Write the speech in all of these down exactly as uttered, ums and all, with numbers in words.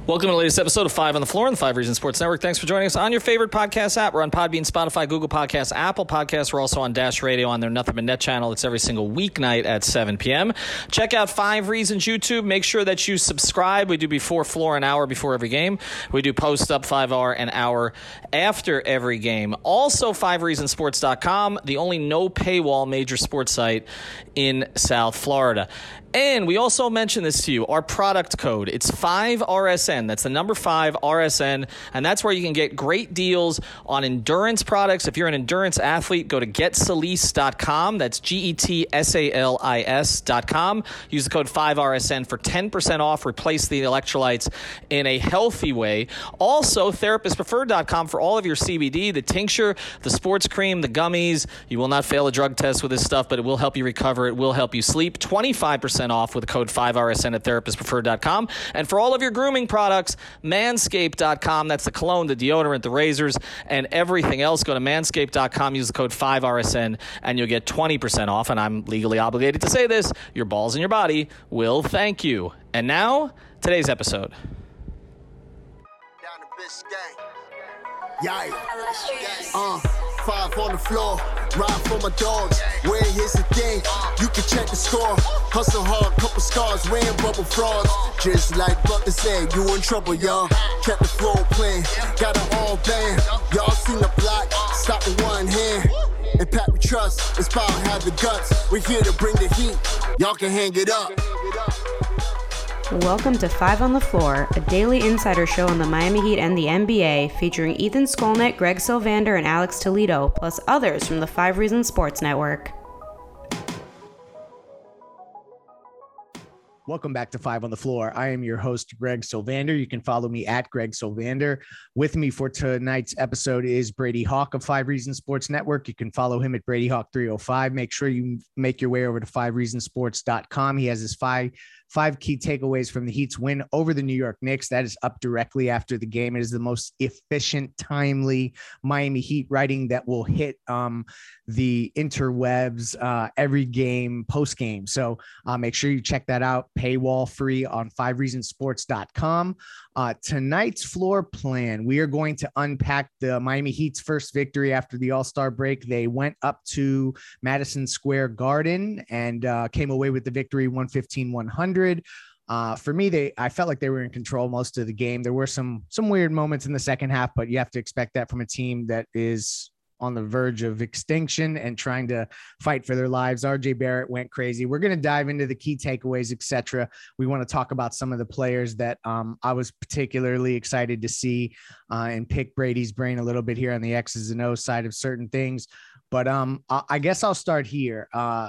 Welcome to the latest episode of Five on the Floor on the Five Reasons Sports Network. Thanks for joining us on your favorite podcast app. We're on Podbean, Spotify, Google Podcasts, Apple Podcasts. We're also on Dash Radio on their Nothing But Net channel. It's every single weeknight at seven p.m. Check out Five Reasons YouTube. Make sure that you subscribe. We do before Floor an hour before every game. We do post up five hour an hour after every game. Also, five reasons sports dot com, the only no paywall major sports site in South Florida. And we also mentioned this to you, our product code. It's five R S N. That's the number five R S N. And that's where you can get great deals on endurance products. If you're an endurance athlete, go to get salis dot com. That's G E T S A L I S dot com. Use the code five R S N for ten percent off. Replace the electrolytes in a healthy way. Also, therapist preferred dot com for all of your C B D, the tincture, the sports cream, the gummies. You will not fail a drug test with this stuff, but it will help you recover. It will help you sleep. twenty-five percent off with the code five R S N at therapist preferred dot com. And for all of your grooming products, manscaped dot com. That's the cologne, the deodorant, the razors, and everything else. Go to manscaped dot com, use the code five R S N, and you'll get twenty percent off. And I'm legally obligated to say this. Your balls and your body will thank you. And now, today's episode. Down to Biscayne. Yeah. Uh, five on the floor, ride for my dogs. Where here's the thing, you can check the score. Hustle hard, couple scars, wearing bubble frauds. Just like Butler said, you in trouble, y'all. Kept the floor playing, got it all banned. Y'all seen the block, stop with one hand. And Pat we trust, it's power, have the guts. We're here to bring the heat, y'all can hang it up. Welcome to Five on the Floor, a daily insider show on the Miami Heat and the N B A, featuring Ethan Skolnick, Greg Sylvander, and Alex Toledo, plus others from the Five Reasons Sports Network. Welcome back to Five on the Floor. I am your host, Greg Sylvander. You can follow me at Greg Sylvander. With me for tonight's episode is Brady Hawk of Five Reasons Sports Network. You can follow him at Brady Hawk three oh five. Make sure you make your way over to five reasons sports dot com. He has his five Five key takeaways from the Heat's win over the New York Knicks. That is up directly after the game. It is the most efficient, timely Miami Heat writing that will hit um, the interwebs uh, every game, post game. So uh, make sure you check that out. Paywall free on five reasons sports dot com. Uh, tonight's floor plan, we are going to unpack the Miami Heat's first victory after the All-Star break. They went up to Madison Square Garden and uh, came away with the victory one fifteen one hundred. Uh, for me, they I felt like they were in control most of the game. There were some some weird moments in the second half, but you have to expect that from a team that is on the verge of extinction and trying to fight for their lives. R J Barrett went crazy. We're going to dive into the key takeaways, et cetera. We want to talk about some of the players that um, I was particularly excited to see uh, and pick Brady's brain a little bit here on the X's and O's side of certain things. But um, I, I guess I'll start here. Uh,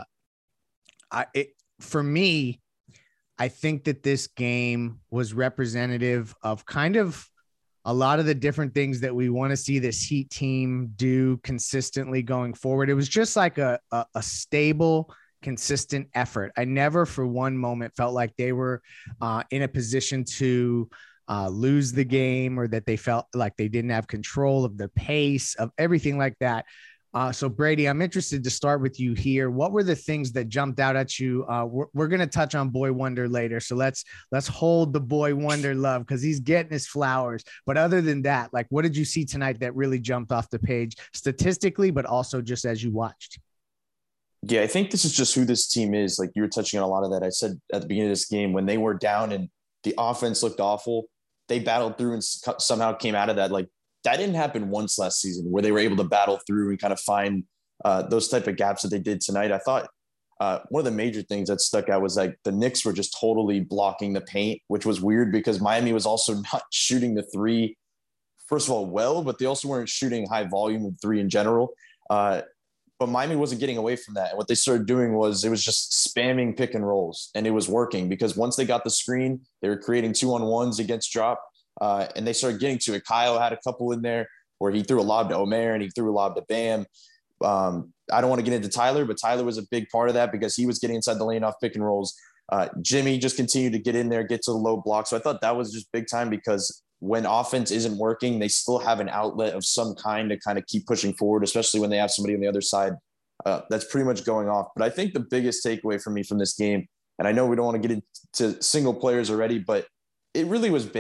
I, it, for me, I think that this game was representative of kind of a lot of the different things that we want to see this Heat team do consistently going forward. It was just like a, a, a stable, consistent effort. I never for one moment felt like they were uh, in a position to uh, lose the game or that they felt like they didn't have control of the pace of everything like that. Uh, so, Brady, I'm interested to start with you here. What were the things that jumped out at you? Uh, we're we're going to touch on Boy Wonder later, so let's let's hold the Boy Wonder love because he's getting his flowers. But other than that, like, what did you see tonight that really jumped off the page statistically, but also just as you watched? Yeah, I think this is just who this team is. Like you were touching on a lot of that. I said at the beginning of this game when they were down and the offense looked awful, they battled through and somehow came out of that. Like, that didn't happen once last season where they were able to battle through and kind of find uh, those type of gaps that they did tonight. I thought uh, one of the major things that stuck out was like the Knicks were just totally blocking the paint, which was weird because Miami was also not shooting the three, first of all, well, but they also weren't shooting high volume of three in general. Uh, but Miami wasn't getting away from that. And what they started doing was it was just spamming pick and rolls, and it was working because once they got the screen, they were creating two on ones against drop. Uh, and they started getting to it. Kyle had a couple in there where he threw a lob to Omer and he threw a lob to Bam. Um, I don't want to get into Tyler, but Tyler was a big part of that because he was getting inside the lane off pick and rolls. Uh, Jimmy just continued to get in there, get to the low block. So I thought that was just big time because when offense isn't working, they still have an outlet of some kind to kind of keep pushing forward, especially when they have somebody on the other side uh, that's pretty much going off. But I think the biggest takeaway for me from this game, and I know we don't want to get into single players already, but it really was Bam.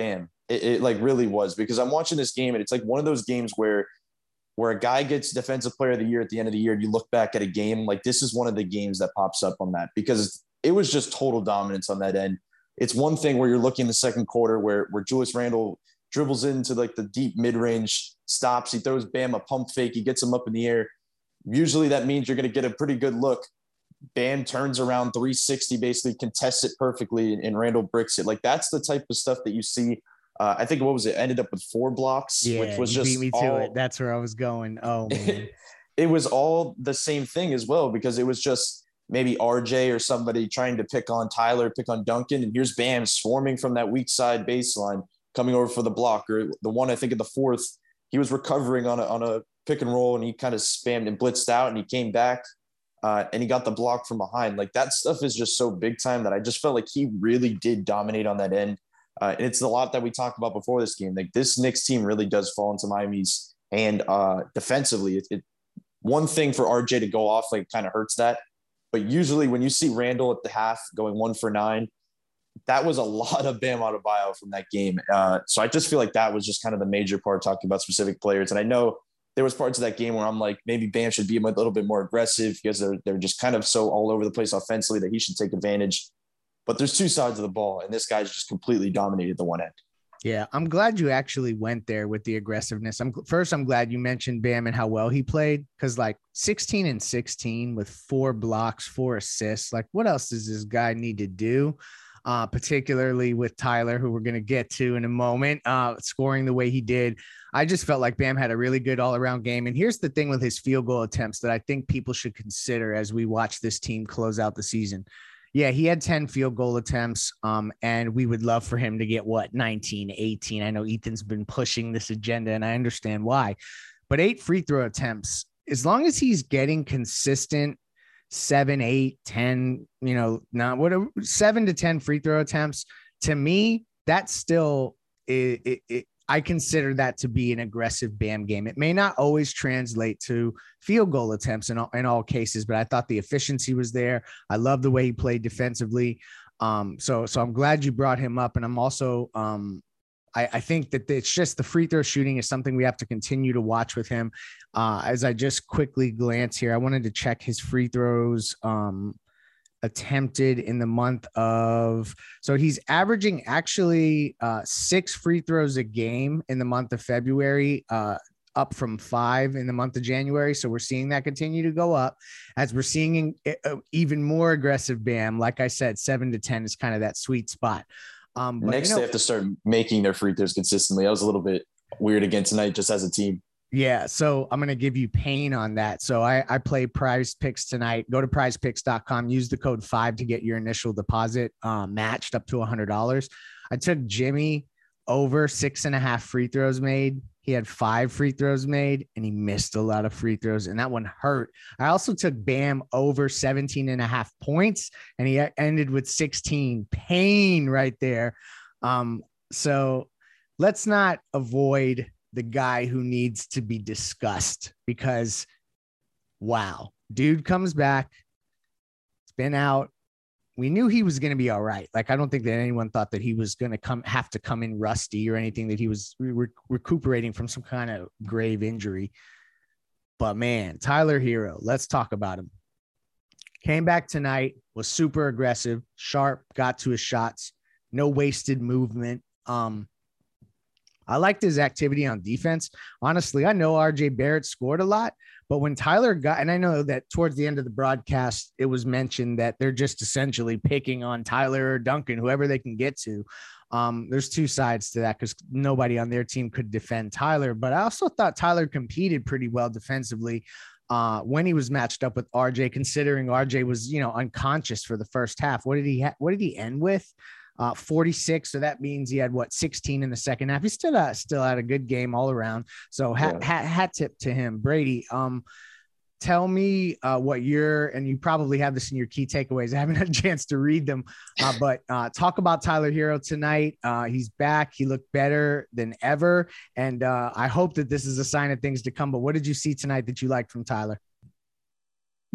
It, it like really was, because I'm watching this game and it's like one of those games where where a guy gets defensive player of the year at the end of the year and you look back at a game, like this is one of the games that pops up on that, because it was just total dominance on that end. It's one thing where you're looking in the second quarter where, where Julius Randle dribbles into like the deep mid-range, stops, he throws Bam a pump fake, he gets him up in the air. Usually that means you're going to get a pretty good look. Bam turns around three sixty, basically contests it perfectly, and Randle bricks it. Like that's the type of stuff that you see. Uh, I think what was it? Ended up with four blocks, yeah, which was you just beat me to all, it. That's where I was going. Oh, man. It was all the same thing as well, because it was just maybe R J or somebody trying to pick on Tyler, pick on Duncan, and here's Bam swarming from that weak side baseline, coming over for the block. Or the one I think in the fourth, he was recovering on a on a pick and roll, and he kind of spammed and blitzed out, and he came back. Uh, and he got the block from behind. Like that stuff is just so big time that I just felt like he really did dominate on that end. Uh, and it's a lot that we talked about before this game. Like this Knicks team really does fall into Miami's hand uh, defensively. It, it one thing for R J to go off, like kind of hurts that. But usually when you see Randle at the half going one for nine, that was a lot of Bam Adebayo from that game. Uh, so I just feel like that was just kind of the major part talking about specific players. And I know there was parts of that game where I'm like, maybe Bam should be a little bit more aggressive because they're, they're just kind of so all over the place offensively that he should take advantage. But there's two sides of the ball, and this guy's just completely dominated the one end. Yeah, I'm glad you actually went there with the aggressiveness. I'm first, I'm glad you mentioned Bam and how well he played, because like sixteen and sixteen with four blocks, four assists. Like, what else does this guy need to do? Uh, particularly with Tyler, who we're going to get to in a moment, uh, scoring the way he did. I just felt like Bam had a really good all-around game. And here's the thing with his field goal attempts that I think people should consider as we watch this team close out the season. Yeah, he had ten field goal attempts, um, and we would love for him to get, what, nineteen, eighteen. I know Ethan's been pushing this agenda, and I understand why. But eight free throw attempts, as long as he's getting consistent seven, eight, ten, you know, not what seven to ten free throw attempts, to me, that's still it, it, it, I consider that to be an aggressive Bam game. It may not always translate to field goal attempts in all, in all cases, but I thought the efficiency was there. I love the way he played defensively. Um, so, so I'm glad you brought him up. And I'm also, um, I, I think that it's just the free throw shooting is something we have to continue to watch with him. Uh, as I just quickly glance here, I wanted to check his free throws um, attempted in the month of, so he's averaging actually uh, six free throws a game in the month of February, uh, up from five in the month of January. So we're seeing that continue to go up as we're seeing even more aggressive Bam. Like I said, seven to ten is kind of that sweet spot. Um, but, Next, you know, they have to start making their free throws consistently. That was a little bit weird again tonight, just as a team. Yeah, so I'm going to give you pain on that. So I, I play Prize Picks tonight. Go to prize picks dot com. Use the code five to get your initial deposit uh, matched up to one hundred dollars. I took Jimmy over six and a half free throws made. He had five free throws made, and he missed a lot of free throws, and that one hurt. I also took Bam over seventeen and a half points, and he ended with sixteen. Pain right there. Um, so let's not avoid the guy who needs to be discussed, because wow, dude comes back. It's been out. We knew he was going to be all right. Like, I don't think that anyone thought that he was going to come, have to come in rusty or anything, that he was re- recuperating from some kind of grave injury. But man, Tyler Herro, let's talk about him. Came back tonight, was super aggressive, sharp, got to his shots, no wasted movement. Um, I liked his activity on defense. Honestly, I know R J Barrett scored a lot, but when Tyler got, and I know that towards the end of the broadcast, it was mentioned that they're just essentially picking on Tyler or Duncan, whoever they can get to. Um, there's two sides to that, because nobody on their team could defend Tyler, but I also thought Tyler competed pretty well defensively uh, when he was matched up with R J, considering R J was, you know, unconscious for the first half. What did he, ha- what did he end with? Uh, forty-six. So that means he had what, sixteen in the second half. He still uh, still had a good game all around. So hat, Yeah. hat, hat tip to him. Brady, um, tell me uh, what you're, and you probably have this in your key takeaways. I haven't had a chance to read them, uh, but uh, talk about Tyler Herro tonight. Uh, he's back. He looked better than ever. And uh, I hope that this is a sign of things to come. But what did you see tonight that you liked from Tyler?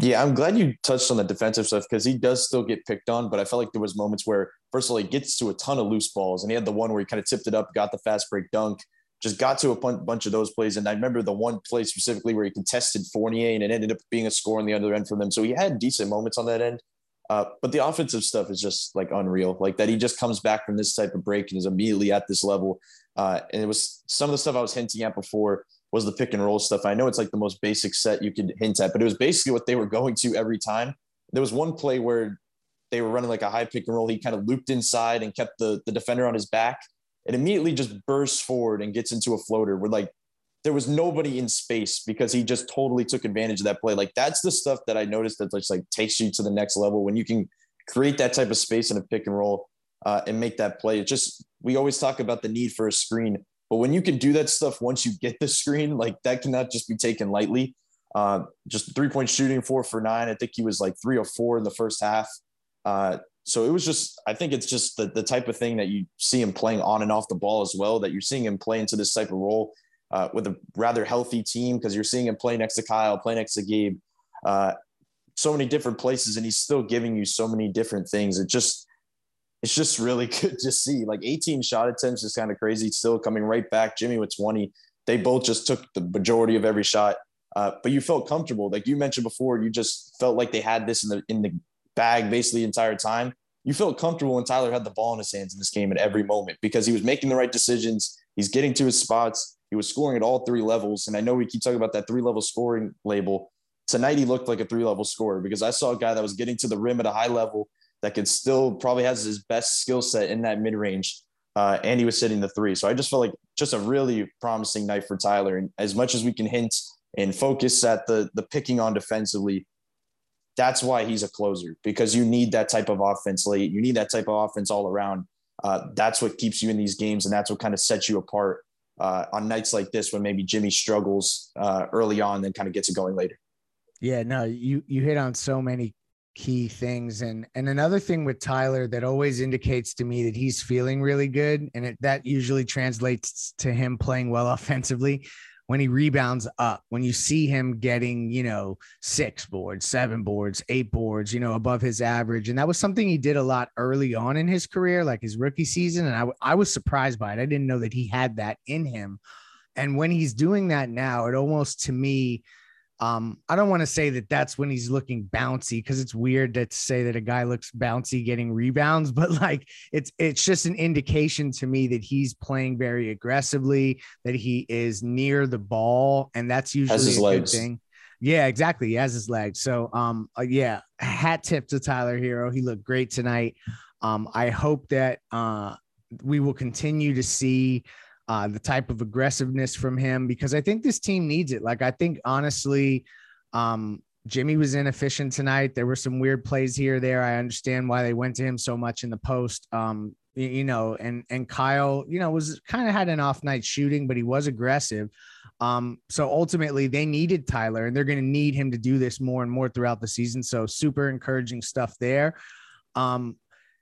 Yeah, I'm glad you touched on the defensive stuff because he does still get picked on, but I felt like there was moments where, first of all, he gets to a ton of loose balls, and he had the one where he kind of tipped it up, got the fast break dunk, just got to a bunch of those plays. And I remember the one play specifically where he contested Fournier, and it ended up being a score on the other end for them. So he had decent moments on that end. Uh, but the offensive stuff is just like unreal, like that he just comes back from this type of break and is immediately at this level. Uh, and it was some of the stuff I was hinting at before was the pick and roll stuff. I know it's like the most basic set you could hint at, but it was basically what they were going to every time. There was one play where they were running like a high pick and roll. He kind of looped inside and kept the, the defender on his back and immediately just bursts forward and gets into a floater where like there was nobody in space because he just totally took advantage of that play. Like that's the stuff that I noticed that just like takes you to the next level when you can create that type of space in a pick and roll uh, and make that play. It just, we always talk about the need for a screen. But when you can do that stuff once you get the screen, like that cannot just be taken lightly. Uh, just three-point shooting, four for nine. I think he was like three or four in the first half. Uh, so it was just, I think it's just the, the type of thing that you see him playing on and off the ball as well, that you're seeing him play into this type of role uh, with a rather healthy team because you're seeing him play next to Kyle, play next to Gabe, uh, so many different places, and he's still giving you so many different things. It just, It's just really good to see. Like eighteen shot attempts is kind of crazy. Still coming right back. Jimmy with twenty. They both just took the majority of every shot. Uh, but you felt comfortable. Like you mentioned before, you just felt like they had this in the in the bag basically the entire time. You felt comfortable when Tyler had the ball in his hands in this game at every moment because he was making the right decisions. He's getting to his spots. He was scoring at all three levels. And I know we keep talking about that three-level scoring label. Tonight he looked like a three-level scorer because I saw a guy that was getting to the rim at a high level that could still probably has his best skill set in that mid-range. Uh, and he was hitting the three. So I just felt like just a really promising night for Tyler. And as much as we can hint and focus at the, the picking on defensively, that's why he's a closer, because you need that type of offense late. You need that type of offense all around. Uh, that's what keeps you in these games. And that's what kind of sets you apart uh, on nights like this when maybe Jimmy struggles uh, early on, then kind of gets it going later. Yeah, no, you, you hit on so many key things. And, and another thing with Tyler that always indicates to me that he's feeling really good. And it, that usually translates to him playing well offensively when he rebounds up, when you see him getting, you know, six boards, seven boards, eight boards, you know, above his average. And that was something he did a lot early on in his career, like his rookie season. And I, I was surprised by it. I didn't know that he had that in him. And when he's doing that now, it almost, to me, Um, I don't want to say that that's when he's looking bouncy, because it's weird to say that a guy looks bouncy getting rebounds, but like it's it's just an indication to me that he's playing very aggressively, that he is near the ball, and that's usually a good thing. Yeah, exactly. He has his legs. So, um, uh, yeah, hat tip to Tyler Herro. He looked great tonight. Um, I hope that uh, we will continue to see Uh, the type of aggressiveness from him, because I think this team needs it. Like, I think honestly, um, Jimmy was inefficient tonight. There were some weird plays here or there. I understand why they went to him so much in the post, um, you, you know, and, and Kyle, you know, was kind of had an off night shooting, but he was aggressive. Um, so ultimately they needed Tyler, and they're going to need him to do this more and more throughout the season. So super encouraging stuff there. Um,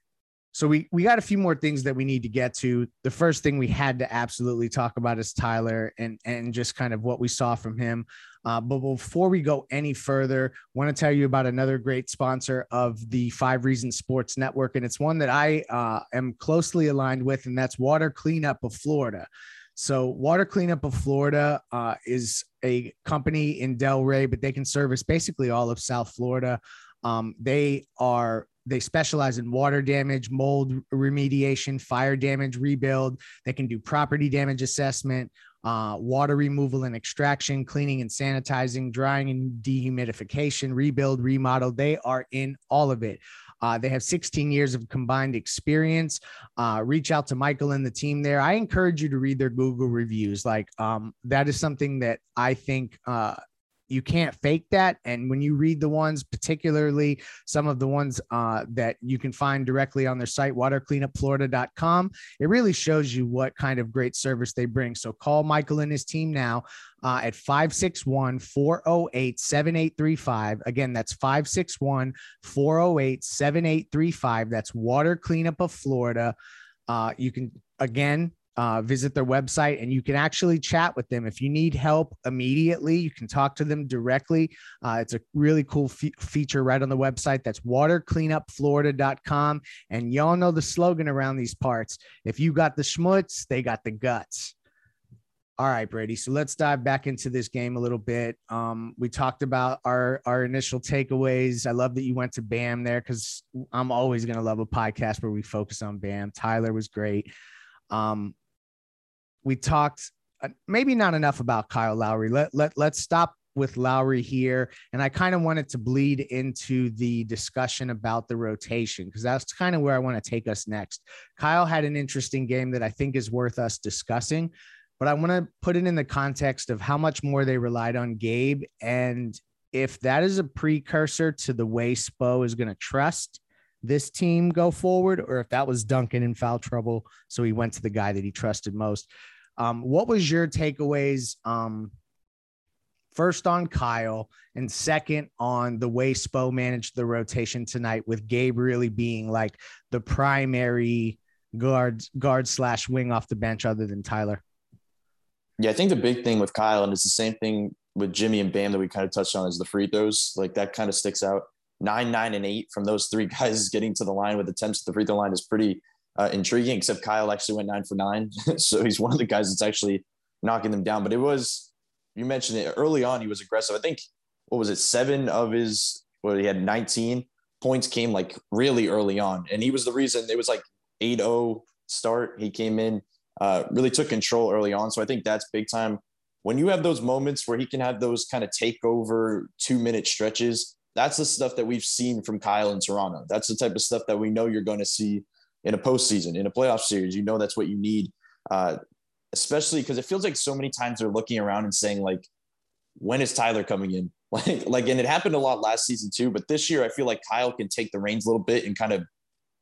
So we, we got a few more things that we need to get to. The first thing we had to absolutely talk about is Tyler and, and just kind of what we saw from him. Uh, but before we go any further, I want to tell you about another great sponsor of the Five Reasons Sports Network. And it's one that I uh, am closely aligned with, and that's Water Cleanup of Florida. So Water Cleanup of Florida uh, is a company in Delray, but they can service basically all of South Florida. Um, they are They specialize in water damage, mold remediation, fire damage rebuild. They can do property damage assessment, uh, water removal and extraction, cleaning and sanitizing, drying and dehumidification, rebuild, remodel. They are in all of it. Uh, they have sixteen years of combined experience. Uh, reach out to Michael and the team there. I encourage you to read their Google reviews. Like um, that is something that I think uh, you can't fake that. And when you read the ones, particularly some of the ones uh, that you can find directly on their site, water cleanup florida dot com, it really shows you what kind of great service they bring. So call Michael and his team now uh, at five six one, four oh eight, seven eight three five. Again, that's five six one, four oh eight, seven eight three five. That's Water Cleanup of Florida. Uh, you can, again, uh, visit their website, and you can actually chat with them. If you need help immediately, you can talk to them directly. Uh, it's a really cool fe- feature right on the website. That's water cleanup florida dot com. And y'all know the slogan around these parts. If you got the schmutz, they got the guts. All right, Brady. So let's dive back into this game a little bit. Um, we talked about our, our initial takeaways. I love that you went to Bam there, because I'm always going to love a podcast where we focus on Bam. Tyler was great. Um, we talked uh, maybe not enough about Kyle Lowry. Let, let, let's stop with Lowry here. And I kind of wanted to bleed into the discussion about the rotation, because that's kind of where I want to take us next. Kyle had an interesting game that I think is worth us discussing, but I want to put it in the context of how much more they relied on Gabe, and if that is a precursor to the way Spo is going to trust this team go forward, or if that was Duncan in foul trouble, so he went to the guy that he trusted most. Um, what was your takeaways? Um, first on Kyle, and second on the way Spo managed the rotation tonight, with Gabe really being like the primary guard, guard slash wing off the bench other than Tyler. Yeah, I think the big thing with Kyle, and it's the same thing with Jimmy and Bam that we kind of touched on, is the free throws. Like, that kind of sticks out. Nine, nine, and eight from those three guys getting to the line with attempts at the free throw line is pretty uh, intriguing, except Kyle actually went nine for nine. So he's one of the guys that's actually knocking them down. But it was, you mentioned it early on, he was aggressive. I think, what was it, seven of his, well, he had nineteen points came like really early on. And he was the reason. It was like eight oh start. He came in. Uh, really took control early on. So I think that's big time. When you have those moments where he can have those kind of take over two minute stretches, that's the stuff that we've seen from Kyle in Toronto. That's the type of stuff that we know you're going to see in a postseason, in a playoff series. You know, that's what you need, uh, especially because it feels like so many times they're looking around and saying, like, when is Tyler coming in? Like, like, and it happened a lot last season too, but this year I feel like Kyle can take the reins a little bit and kind of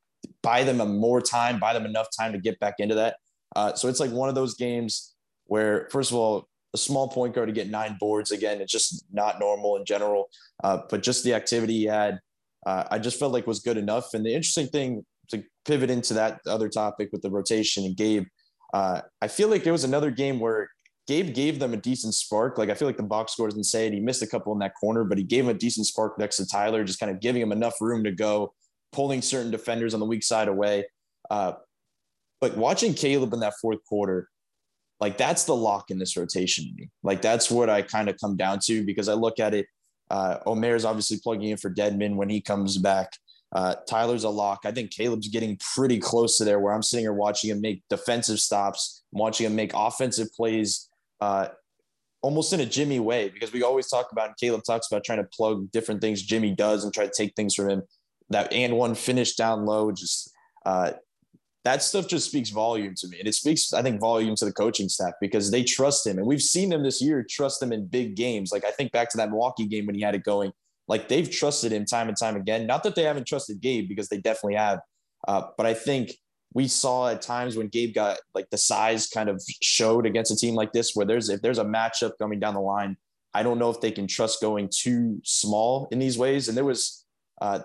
buy them a more time, buy them enough time to get back into that. Uh, so it's like one of those games where, first of all, a small point guard to get nine boards, again, it's just not normal in general. Uh, but just the activity he had, uh, I just felt like was good enough. And the interesting thing, to pivot into that other topic with the rotation and Gabe, uh, I feel like there was another game where Gabe gave them a decent spark. Like, I feel like the box score doesn't say it. He missed a couple in that corner, but he gave him a decent spark next to Tyler, just kind of giving him enough room to go, pulling certain defenders on the weak side away. Uh, But watching Caleb in that fourth quarter, like, that's the lock in this rotation to me. Like, that's what I kind of come down to, because I look at it. Uh, Omer's obviously plugging in for Dedmon when he comes back. Uh, Tyler's a lock. I think Caleb's getting pretty close to there, where I'm sitting here watching him make defensive stops, I'm watching him make offensive plays, uh, almost in a Jimmy way, because we always talk about, and Caleb talks about, trying to plug different things Jimmy does and try to take things from him. That and one finish down low, just uh, that stuff just speaks volume to me. And it speaks, I think, volume to the coaching staff, because they trust him. And we've seen them this year trust him in big games. Like, I think back to that Milwaukee game when he had it going. Like, they've trusted him time and time again. Not that they haven't trusted Gabe, because they definitely have. Uh, but I think we saw at times when Gabe got, like, the size kind of showed against a team like this, where there's, if there's a matchup coming down the line, I don't know if they can trust going too small in these ways. And there was uh,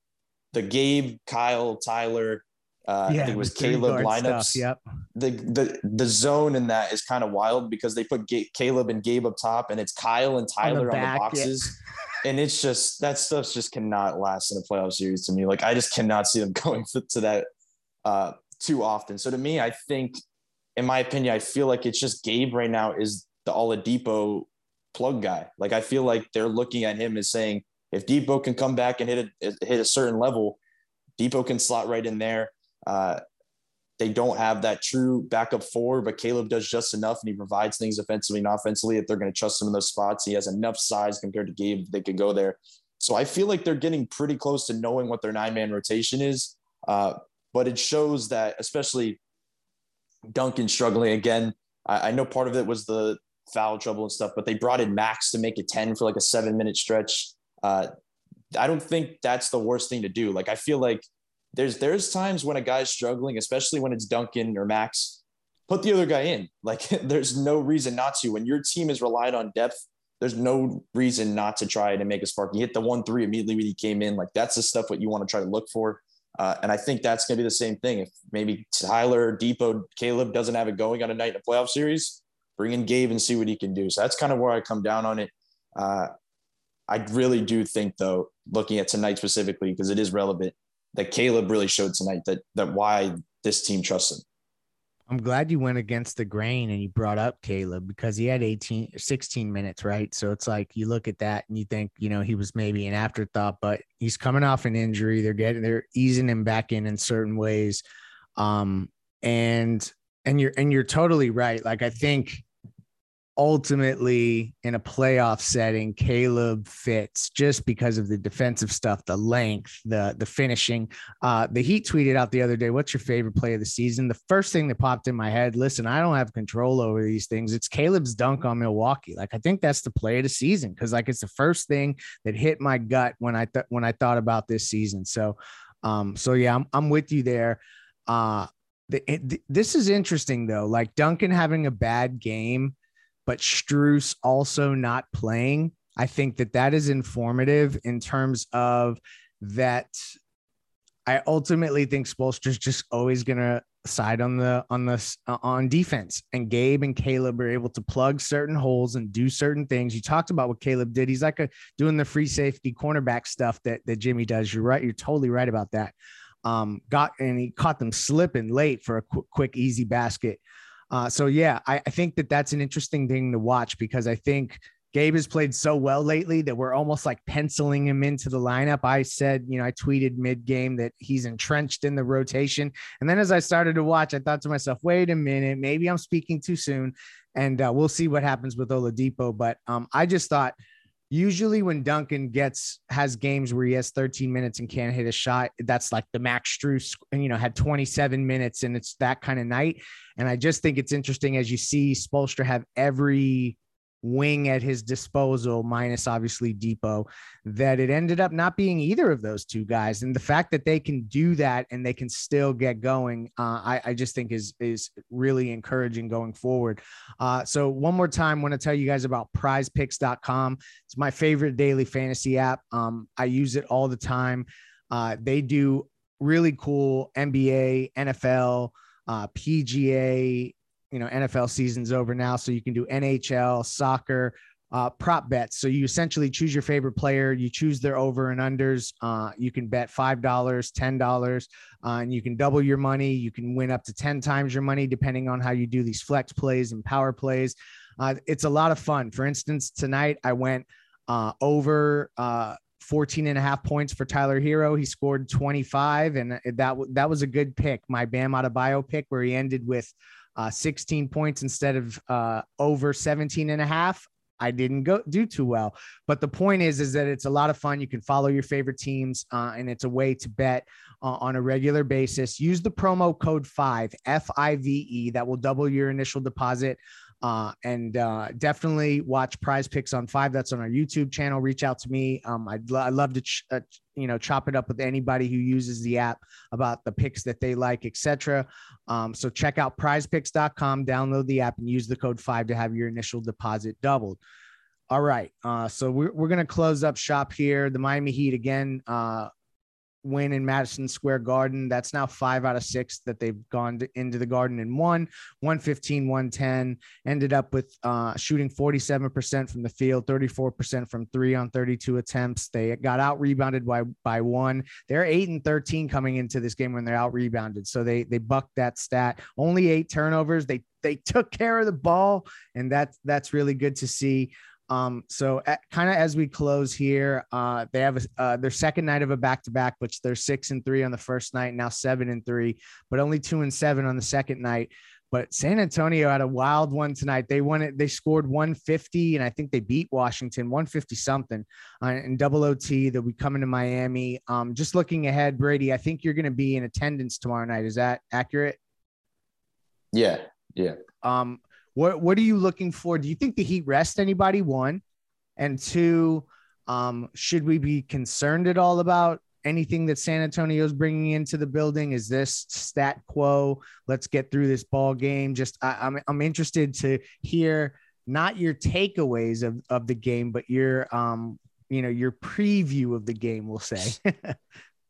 the Gabe, Kyle, Tyler, Uh, yeah, I think it was Caleb lineups. Stuff, yep. The the the zone in that is kind of wild, because they put G- Caleb and Gabe up top, and it's Kyle and Tyler on the, back, on the boxes, yeah. And it's just, that stuff just cannot last in a playoff series to me. Like, I just cannot see them going to that uh, too often. So to me, I think, in my opinion, I feel like it's just Gabe right now is the Oladipo plug guy. Like, I feel like they're looking at him as saying, if Depot can come back and hit a hit a certain level, Depot can slot right in there. Uh, they don't have that true backup four, but Caleb does just enough, and he provides things offensively and offensively. If they're going to trust him in those spots, he has enough size compared to Gabe, they could go there. So I feel like they're getting pretty close to knowing what their nine-man rotation is. Uh, but it shows that, especially Duncan struggling again. I, I know part of it was the foul trouble and stuff, but they brought in Max to make it ten for like a seven-minute stretch. Uh, I don't think that's the worst thing to do. Like, I feel like There's there's times when a guy's struggling, especially when it's Duncan or Max, put the other guy in. Like, there's no reason not to. When your team is relied on depth, there's no reason not to try to make a spark. He hit the one three immediately when he came in. Like, that's the stuff what you want to try to look for. Uh, and I think that's going to be the same thing. If maybe Tyler, Depot, Caleb doesn't have it going on a night in a playoff series, bring in Gabe and see what he can do. So that's kind of where I come down on it. Uh, I really do think, though, looking at tonight specifically, because it is relevant, that Caleb really showed tonight that that why this team trusts him. I'm glad you went against the grain and you brought up Caleb, because he had eighteen, sixteen minutes, right? So it's like you look at that and you think, you know, he was maybe an afterthought, but he's coming off an injury. They're getting, they're easing him back in in certain ways. Um, and, and you're, and you're totally right. Like, I think ultimately in a playoff setting, Caleb fits just because of the defensive stuff, the length, the the finishing. Uh, the Heat tweeted out the other day, what's your favorite play of the season? The first thing that popped in my head, listen, I don't have control over these things. It's Caleb's dunk on Milwaukee. Like, I think that's the play of the season, because like it's the first thing that hit my gut when I th- when I thought about this season. So, um, so yeah, I'm I'm with you there. Uh, the, it, this is interesting though. Like Duncan having a bad game, but Strus also not playing. I think that that is informative in terms of that. I ultimately think Spoelstra's just always going to side on the, on the, uh, on defense, and Gabe and Caleb are able to plug certain holes and do certain things. You talked about what Caleb did. He's like a doing the free safety cornerback stuff that, that Jimmy does. You're right. You're totally right about that. Um, got, and he caught them slipping late for a quick, quick easy basket. Uh, so, yeah, I, I think that that's an interesting thing to watch, because I think Gabe has played so well lately that we're almost like penciling him into the lineup. I said, you know, I tweeted mid game that he's entrenched in the rotation. And then as I started to watch, I thought to myself, wait a minute, maybe I'm speaking too soon, and uh, we'll see what happens with Oladipo. But um, I just thought, usually when Duncan gets has games where he has thirteen minutes and can't hit a shot, that's like the Max Strus, and you know, had twenty-seven minutes, and it's that kind of night. And I just think it's interesting as you see Spoelstra have every wing at his disposal, minus obviously Depot, that it ended up not being either of those two guys. And the fact that they can do that and they can still get going, uh, I, I just think is, is really encouraging going forward. Uh, so one more time, I want to tell you guys about prize picks dot com. It's my favorite daily fantasy app. Um, I use it all the time. Uh, they do really cool N B A, N F L, uh, P G A, you know, N F L season's over now, so you can do N H L, soccer, uh, prop bets. So you essentially choose your favorite player, you choose their over and unders. Uh, you can bet five dollars, ten dollars, uh, and you can double your money. You can win up to ten times your money, depending on how you do these flex plays and power plays. Uh, it's a lot of fun. For instance, tonight I went uh, over uh, fourteen and a half points for Tyler Hero. He scored twenty-five, and that, that was a good pick. My Bam Adebayo pick, where he ended with Uh, sixteen points instead of uh, over seventeen and a half. I didn't go do too well, but the point is, is that it's a lot of fun. You can follow your favorite teams, uh, and it's a way to bet uh, on a regular basis. Use the promo code five F I V E. That will double your initial deposit. Uh, and uh, definitely watch Prize Picks on Five. That's on our YouTube channel. Reach out to me. Um, I'd, lo- I'd love to, ch- uh, you know, chop it up with anybody who uses the app about the picks that they like, et cetera. Um, so check out prize picks dot com, download the app, and use the code five to have your initial deposit doubled. All right. Uh, so we're, we're going to close up shop here. The Miami Heat again, uh, win in Madison Square Garden. That's now five out of six that they've gone to, into the Garden and won. one fifteen, one ten. Ended up with uh, shooting forty-seven percent from the field, thirty-four percent from three on thirty-two attempts. They got out rebounded by by one. They're eight and thirteen coming into this game when they're out rebounded. So they they bucked that stat. Only eight turnovers. They they took care of the ball, and that's that's really good to see. Um, so kind of as we close here, uh, they have a, uh, their second night of a back-to-back, which they're six and three on the first night, now seven and three, but only two and seven on the second night. But San Antonio had a wild one tonight. They won it. They scored one fifty, and I think they beat Washington one fifty something uh, in double O T. They'll be coming to Miami. Um, just looking ahead, Brady, I think you're going to be in attendance tomorrow night. Is that accurate? Yeah. Yeah. Um, What what are you looking for? Do you think the Heat rest anybody? One, and two, um, should we be concerned at all about anything that San Antonio is bringing into the building? Is this stat quo? Let's get through this ball game. Just I, I'm I'm interested to hear not your takeaways of, of the game, but your um you know your preview of the game. We'll say.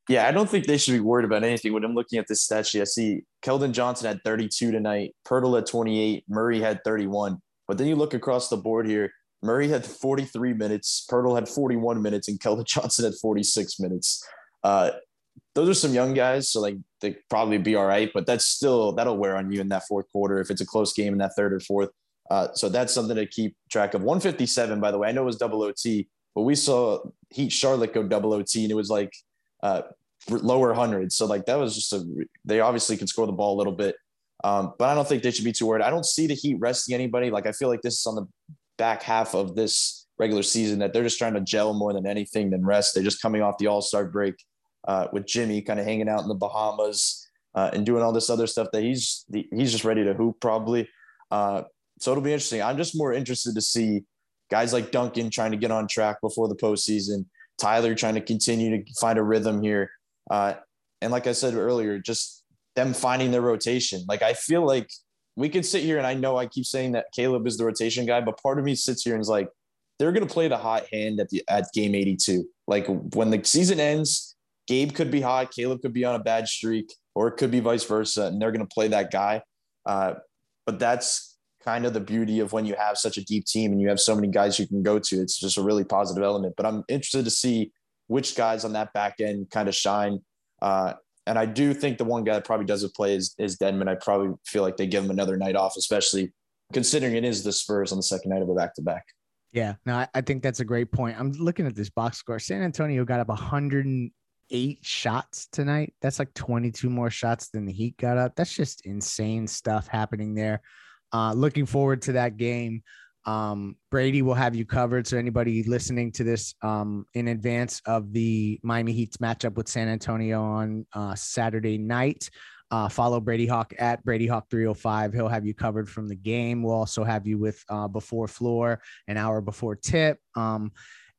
Yeah, I don't think they should be worried about anything. When I'm looking at this stat sheet, I see Keldon Johnson had thirty-two tonight, Poeltl had twenty-eight, Murray had thirty-one. But then you look across the board here, Murray had forty-three minutes, Poeltl had forty-one minutes, and Keldon Johnson had forty-six minutes. Uh, those are some young guys, so like they probably be all right, but that's still, that'll wear on you in that fourth quarter if it's a close game in that third or fourth. Uh, so that's something to keep track of. one fifty-seven, by the way, I know it was double O T, but we saw Heat Charlotte go double O T, and it was like uh, lower hundreds. So like that was just a, they obviously could score the ball a little bit, um, but I don't think they should be too worried. I don't see the Heat resting anybody. Like I feel like this is on the back half of this regular season that they're just trying to gel more than anything than rest. They're just coming off the All-Star break uh, with Jimmy kind of hanging out in the Bahamas uh, and doing all this other stuff that he's he's just ready to hoop probably. Uh, so it'll be interesting. I'm just more interested to see guys like Duncan trying to get on track before the postseason, Tyler trying to continue to find a rhythm here. Uh, and like I said earlier, just them finding their rotation. Like I feel like we could sit here and I know I keep saying that Caleb is the rotation guy, but part of me sits here and is like, they're going to play the hot hand at the at game eighty-two. Like when the season ends, Gabe could be hot, Caleb could be on a bad streak, or it could be vice versa, and they're going to play that guy. Uh, but that's kind of the beauty of when you have such a deep team and you have so many guys you can go to. It's just a really positive element. But I'm interested to see which guys on that back end kind of shine. Uh, and I do think the one guy that probably doesn't play is, is Dedmon. I probably feel like they give him another night off, especially considering it is the Spurs on the second night of a back-to-back. Yeah, no, I, I think that's a great point. I'm looking at this box score. San Antonio got up one hundred eight shots tonight. That's like twenty-two more shots than the Heat got up. That's just insane stuff happening there. Uh, looking forward to that game. Um, Brady will have you covered. So anybody listening to this um, in advance of the Miami Heat's matchup with San Antonio on uh, Saturday night, uh, follow Brady Hawk at Brady Hawk three oh five. He'll have you covered from the game. We'll also have you with uh, Before Floor, an hour before tip. Um,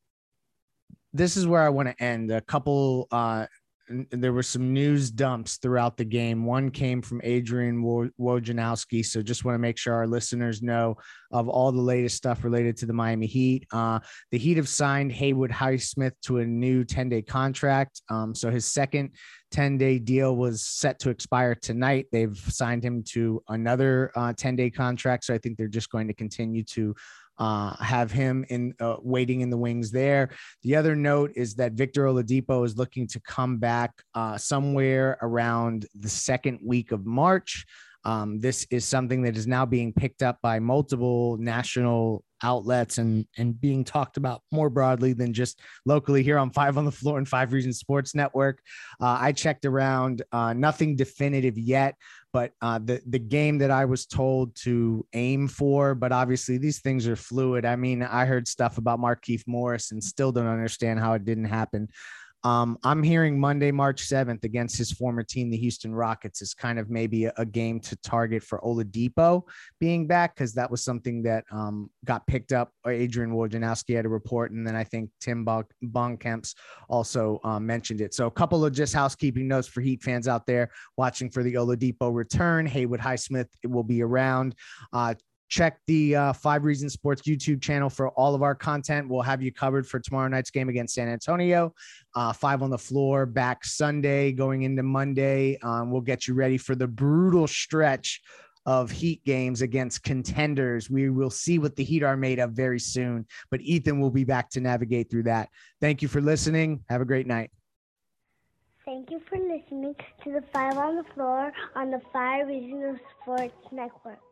this is where I want to end. A couple uh, there were some news dumps throughout the game. One came from Adrian Wojnarowski. So just want to make sure our listeners know of all the latest stuff related to the Miami Heat. Uh, the Heat have signed Haywood Highsmith to a new ten-day contract. Um, so his second ten-day deal was set to expire tonight. They've signed him to another uh, ten-day contract. So I think they're just going to continue to Uh, have him in uh, waiting in the wings there. The other note is that Victor Oladipo is looking to come back uh, somewhere around the second week of March. Um, this is something that is now being picked up by multiple national outlets and, and being talked about more broadly than just locally here on Five on the Floor and Five Reasons Sports Network. Uh, I checked around, uh, nothing definitive yet, but uh, the, the game that I was told to aim for, but obviously these things are fluid. I mean, I heard stuff about Markieff Morris and still don't understand how it didn't happen. Um, I'm hearing Monday, March seventh against his former team, the Houston Rockets, is kind of maybe a, a game to target for Oladipo being back, because that was something that um, got picked up. Adrian Wojnarowski had a report, and then I think Tim Bontemps also um, mentioned it. So a couple of just housekeeping notes for Heat fans out there watching for the Oladipo return. Haywood Highsmith will be around. Uh, Check the uh, Five Reasons Sports YouTube channel for all of our content. We'll have you covered for tomorrow night's game against San Antonio. Uh, Five on the Floor back Sunday going into Monday. Um, we'll get you ready for the brutal stretch of Heat games against contenders. We will see what the Heat are made of very soon, but Ethan will be back to navigate through that. Thank you for listening. Have a great night. Thank you for listening to the Five on the Floor on the Five Reasons Sports Network.